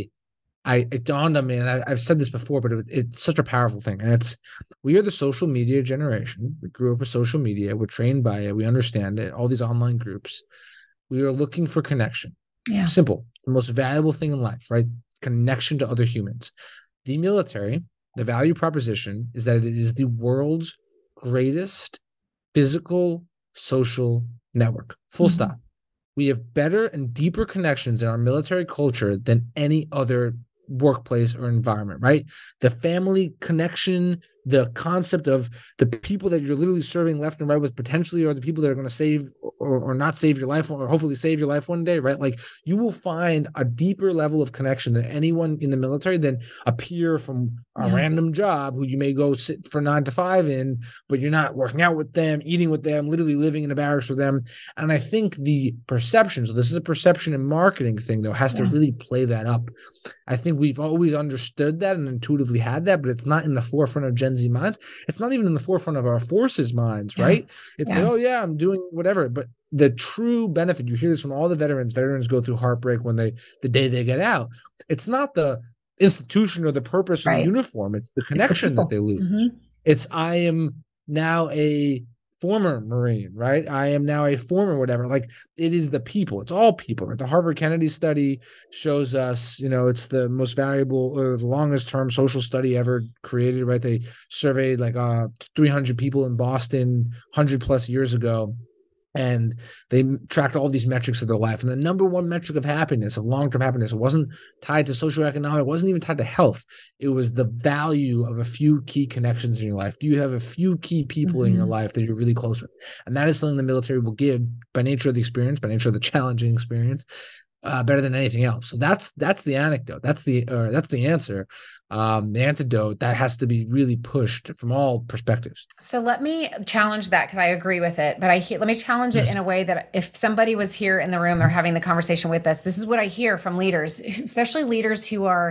it dawned on me, and I've said this before, but it's such a powerful thing. And we are the social media generation. We grew up with social media. We're trained by it. We understand it. All these online groups. We are looking for connection. Yeah. Simple. The most valuable thing in life, right? Connection to other humans. The military, the value proposition is that it is the world's greatest physical social network. Full stop. We have better and deeper connections in our military culture than any other workplace or environment, right? The family connection, the concept of the people that you're literally serving left and right with potentially are the people that are going to save or not save your life, or hopefully save your life one day, right? Like you will find a deeper level of connection than anyone in the military than a peer from a random job who you may go sit for 9 to 5 in, but you're not working out with them, eating with them, literally living in a barracks with them. And I think the perception, so this is a perception and marketing thing though, has to really play that up. I think we've always understood that and intuitively had that, but it's not in the forefront of Gen Z minds. It's not even in the forefront of our forces minds, right? It's like, oh yeah, I'm doing whatever. But the true benefit, you hear this from all the veterans. Veterans go through heartbreak when the day they get out. It's not the institution or the purpose or the uniform. It's the connection that they lose. It's I am now a former Marine, right? I am now a former whatever. Like it is the people. It's all people, right? The Harvard Kennedy study shows us, it's the most valuable or the longest term social study ever created, right? They surveyed like 300 people in Boston 100 plus years ago. And they tracked all these metrics of their life. And the number one metric of happiness, of long-term happiness, it wasn't tied to socioeconomic, it wasn't even tied to health. It was the value of a few key connections in your life. Do you have a few key people in your life that you're really close with? And that is something the military will give by nature of the experience, by nature of the challenging experience, better than anything else. So that's the anecdote. That's the answer. The antidote that has to be really pushed from all perspectives. So let me challenge that because I agree with it, but let me challenge it in a way that if somebody was here in the room or having the conversation with us, this is what I hear from leaders, especially leaders who are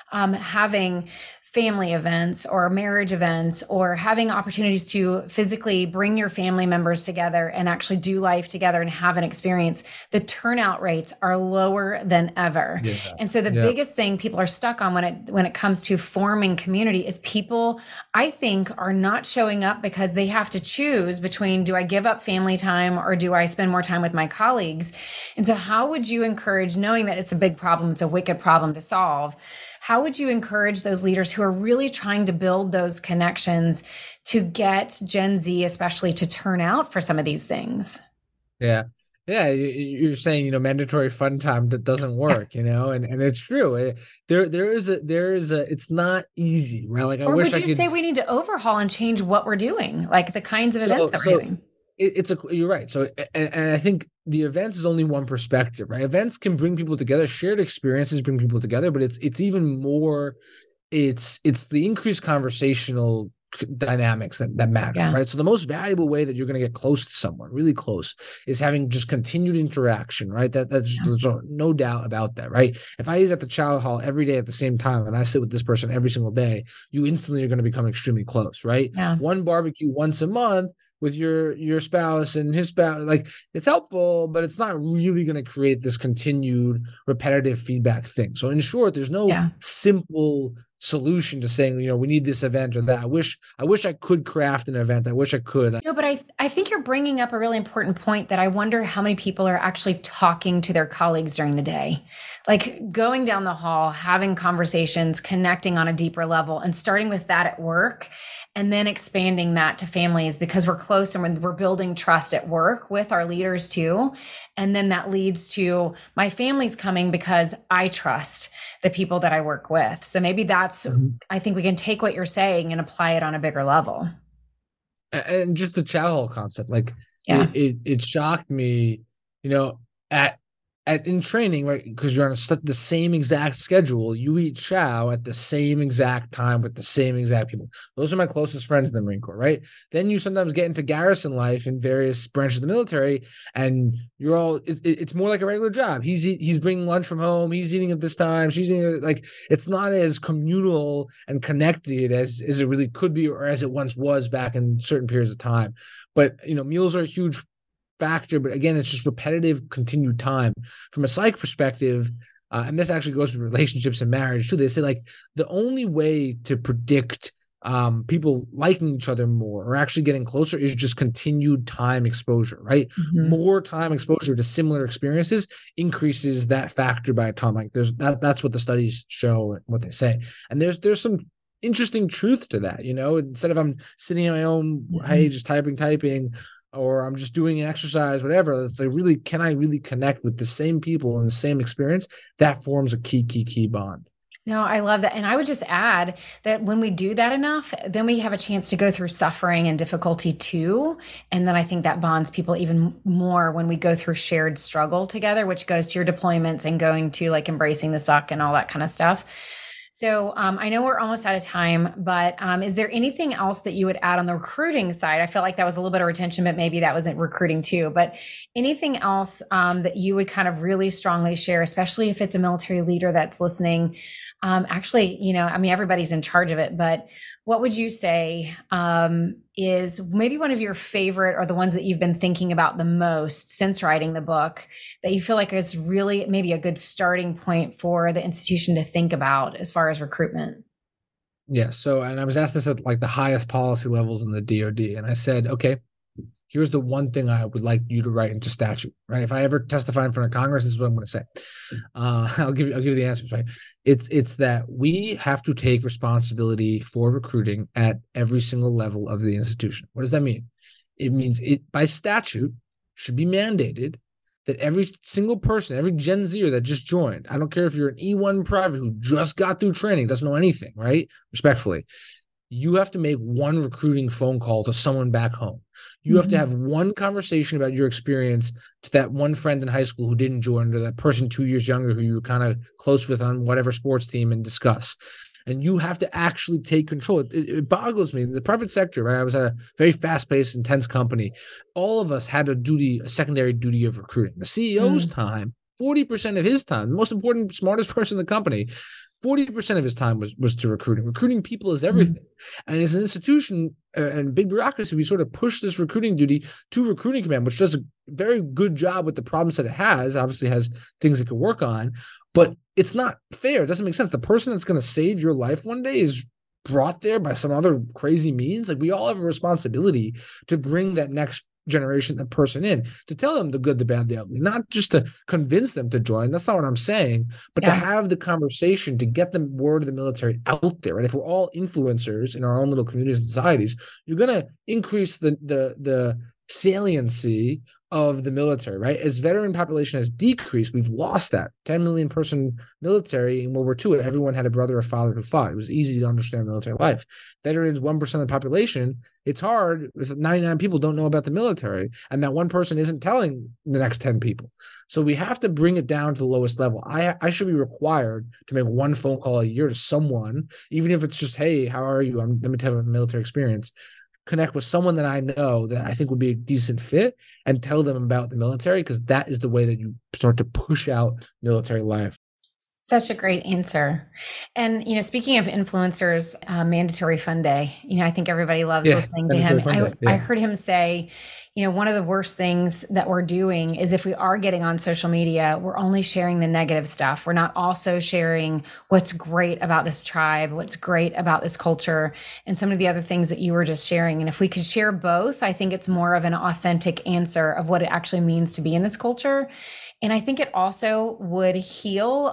having family events or marriage events or having opportunities to physically bring your family members together and actually do life together and have an experience. The turnout rates are lower than ever. Yeah. And so the biggest thing people are stuck on when it comes to forming community is people, I think, are not showing up because they have to choose between, do I give up family time or do I spend more time with my colleagues? And so how would you encourage, knowing that it's a big problem, it's a wicked problem to solve, how would you encourage those leaders who are really trying to build those connections to get Gen Z, especially, to turn out for some of these things? Yeah. Yeah. You're saying, mandatory fun time that doesn't work, and it's true. There is it's not easy, right? Like, or would you say we need to overhaul and change what we're doing? Like the kinds of events that we're doing? You're right. So, and I think the events is only one perspective, right? Events can bring people together. Shared experiences bring people together, but it's even more. It's the increased conversational dynamics that matter, right? So the most valuable way that you're going to get close to someone, really close, is having just continued interaction, right? There's no doubt about that, right? If I eat at the chow hall every day at the same time and I sit with this person every single day, you instantly are going to become extremely close, right? Yeah. One barbecue once a month with your spouse and his spouse, like it's helpful, but it's not really going to create this continued repetitive feedback thing. So in short, there's no simple solution to saying, we need this event or that. I wish I could craft an event. I wish I could. No, but I think you're bringing up a really important point that I wonder how many people are actually talking to their colleagues during the day, like going down the hall, having conversations, connecting on a deeper level, and starting with that at work. And then expanding that to families because we're close and we're building trust at work with our leaders too. And then that leads to my family's coming because I trust the people that I work with. So maybe that's, I think we can take what you're saying and apply it on a bigger level. And just the chow hall concept, like it shocked me, at in training, right? Because you're on the same exact schedule. You eat chow at the same exact time with the same exact people. Those are my closest friends in the Marine Corps, right? Then you sometimes get into garrison life in various branches of the military, and you're all. It's more like a regular job. He's bringing lunch from home. He's eating at this time. She's eating like it's not as communal and connected as it really could be, or as it once was back in certain periods of time. But meals are a huge factor, but again, it's just repetitive, continued time. From a psych perspective, and this actually goes with relationships and marriage too. They say like the only way to predict people liking each other more or actually getting closer is just continued time exposure, right? Mm-hmm. More time exposure to similar experiences increases that factor by a ton. Like that's what the studies show and what they say. And there's some interesting truth to that, instead of I'm sitting on my own, hey, just typing, or I'm just doing an exercise, whatever. It's like, really, can I really connect with the same people and the same experience? That forms a key bond. No, I love that. And I would just add that when we do that enough, then we have a chance to go through suffering and difficulty too. And then I think that bonds people even more when we go through shared struggle together, which goes to your deployments and going to like embracing the suck and all that kind of stuff. So I know we're almost out of time, but is there anything else that you would add on the recruiting side? I feel like that was a little bit of retention, but maybe that wasn't recruiting too. But anything else that you would kind of really strongly share, especially if it's a military leader that's listening? Actually, everybody's in charge of it, but what would you say is maybe one of your favorite or the ones that you've been thinking about the most since writing the book that you feel like is really maybe a good starting point for the institution to think about as far as recruitment? Yeah. So, and I was asked this at like the highest policy levels in the DoD, and I said, okay, here's the one thing I would like you to write into statute, right? If I ever testify in front of Congress, this is what I'm going to say. I'll give you the answers, right? It's that we have to take responsibility for recruiting at every single level of the institution. What does that mean? It means it by statute should be mandated that every single person, every Gen Zer that just joined, I don't care if you're an E1 private who just got through training, doesn't know anything, right? Respectfully, you have to make one recruiting phone call to someone back home. You have to have one conversation about your experience to that one friend in high school who didn't join, or that person 2 years younger who you were kind of close with on whatever sports team, and discuss. And you have to actually take control. It boggles me. The private sector, right? I was at a very fast-paced, intense company. All of us had a secondary duty of recruiting. The CEO's time, 40% of his time, the most important, smartest person in the company, 40% of his time was to recruiting. Recruiting people is everything. And as an institution and big bureaucracy, we sort of push this recruiting duty to recruiting command, which does a very good job with the problems that it has, obviously has things it could work on, but it's not fair. It doesn't make sense. The person that's going to save your life one day is brought there by some other crazy means. Like, we all have a responsibility to bring that next generation, that person in, to tell them the good, the bad, the ugly, not just to convince them to join. That's not what I'm saying, but to have the conversation, to get the word of the military out there. Right? If we're all influencers in our own little communities and societies, you're going to increase the saliency of the military, right? As veteran population has decreased, we've lost that 10 million person military in World War II. Everyone had a brother or father who fought. It was easy to understand military life. Veterans, 1% of the population. It's hard if 99 people don't know about the military, and that one person isn't telling the next 10 people. So we have to bring it down to the lowest level. I should be required to make one phone call a year to someone, even if it's just, hey, how are you? Let me tell you about military experience. Connect with someone that I know that I think would be a decent fit and tell them about the military, because that is the way that you start to push out military life. Such a great answer. And, speaking of influencers, Mandatory Fun Day, I think everybody loves listening to him. I heard him say, one of the worst things that we're doing is if we are getting on social media, we're only sharing the negative stuff. We're not also sharing what's great about this tribe, what's great about this culture, and some of the other things that you were just sharing. And if we could share both, I think it's more of an authentic answer of what it actually means to be in this culture. And I think it also would heal a little bit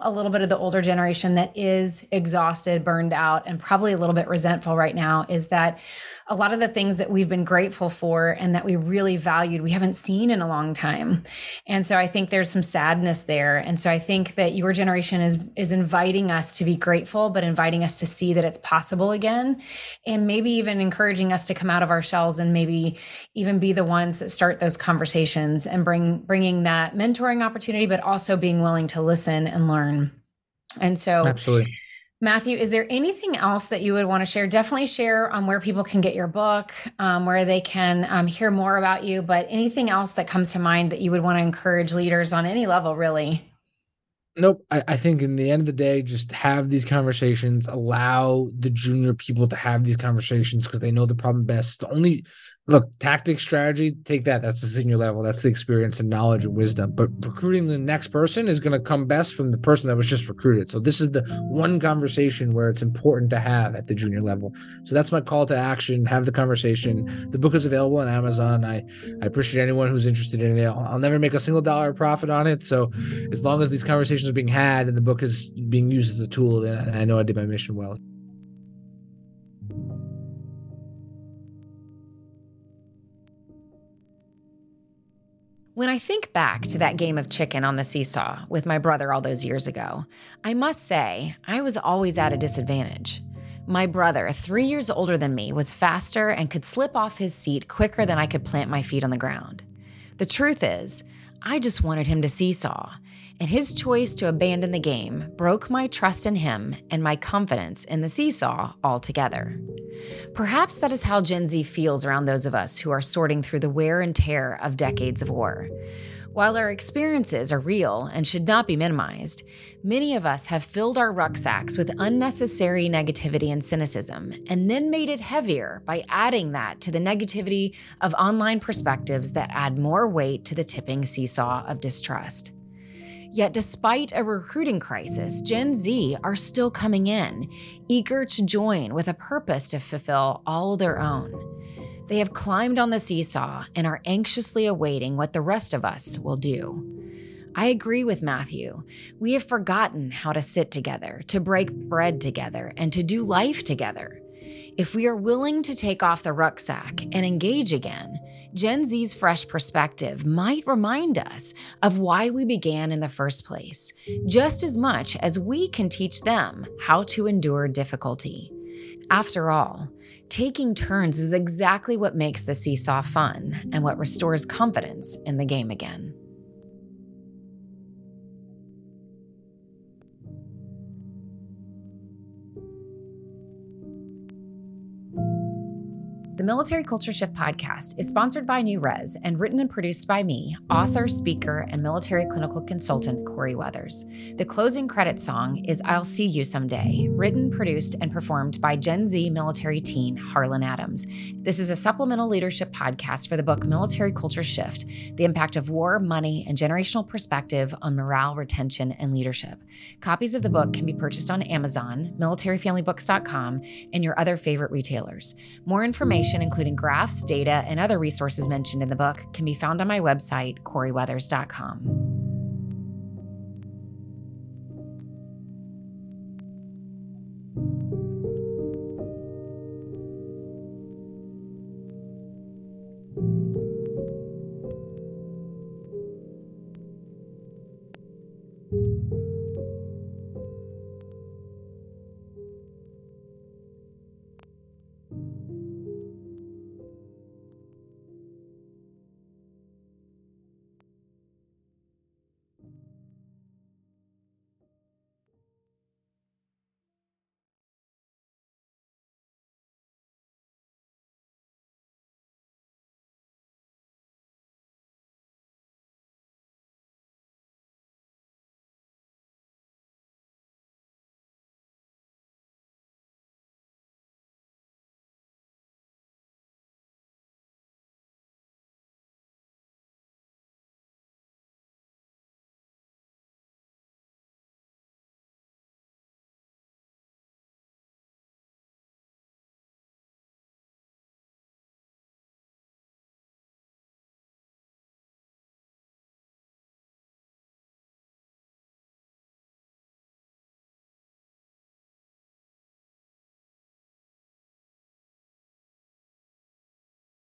to the older generation that is exhausted, burned out, and probably a little bit resentful right now is that a lot of the things that we've been grateful for and that we really valued, we haven't seen in a long time. And so I think there's some sadness there. And so I think that your generation is inviting us to be grateful, but inviting us to see that it's possible again, and maybe even encouraging us to come out of our shells and maybe even be the ones that start those conversations and bringing that mentoring opportunity, but also being willing to listen and learn. And so Absolutely. Matthew, is there anything else that you would want to share? Definitely share on where people can get your book, where they can hear more about you, but anything else that comes to mind that you would want to encourage leaders on any level, really? Nope. I think in the end of the day, just have these conversations, allow the junior people to have these conversations because they know the problem best. Tactics, strategy, take that. That's the senior level. That's the experience and knowledge and wisdom. But recruiting the next person is going to come best from the person that was just recruited. So this is the one conversation where it's important to have at the junior level. So that's my call to action. Have the conversation. The book is available on Amazon. I appreciate anyone who's interested in it. I'll never make a single dollar profit on it. So as long as these conversations are being had and the book is being used as a tool, then I know I did my mission well. When I think back to that game of chicken on the seesaw with my brother all those years ago, I must say I was always at a disadvantage. My brother, 3 years older than me, was faster and could slip off his seat quicker than I could plant my feet on the ground. The truth is, I just wanted him to seesaw, and his choice to abandon the game broke my trust in him and my confidence in the seesaw altogether. Perhaps that is how Gen Z feels around those of us who are sorting through the wear and tear of decades of war. While our experiences are real and should not be minimized, many of us have filled our rucksacks with unnecessary negativity and cynicism, and then made it heavier by adding that to the negativity of online perspectives that add more weight to the tipping seesaw of distrust. Yet despite a recruiting crisis, Gen Z are still coming in, eager to join with a purpose to fulfill all their own. They have climbed on the seesaw and are anxiously awaiting what the rest of us will do. I agree with Matthew. We have forgotten how to sit together, to break bread together, and to do life together. If we are willing to take off the rucksack and engage again, Gen Z's fresh perspective might remind us of why we began in the first place, just as much as we can teach them how to endure difficulty. After all, taking turns is exactly what makes the seesaw fun and what restores confidence in the game again. The Military Culture Shift podcast is sponsored by New Res and written and produced by me, author, speaker, and military clinical consultant Corey Weathers. The closing credit song is I'll See You Someday, written, produced, and performed by Gen Z military teen Harlan Adams. This is a supplemental leadership podcast for the book Military Culture Shift, The Impact of War, Money, and Generational Perspective on Morale, Retention, and Leadership. Copies of the book can be purchased on Amazon, militaryfamilybooks.com, and your other favorite retailers. More information, including graphs, data, and other resources mentioned in the book, can be found on my website, CoreyWeathers.com.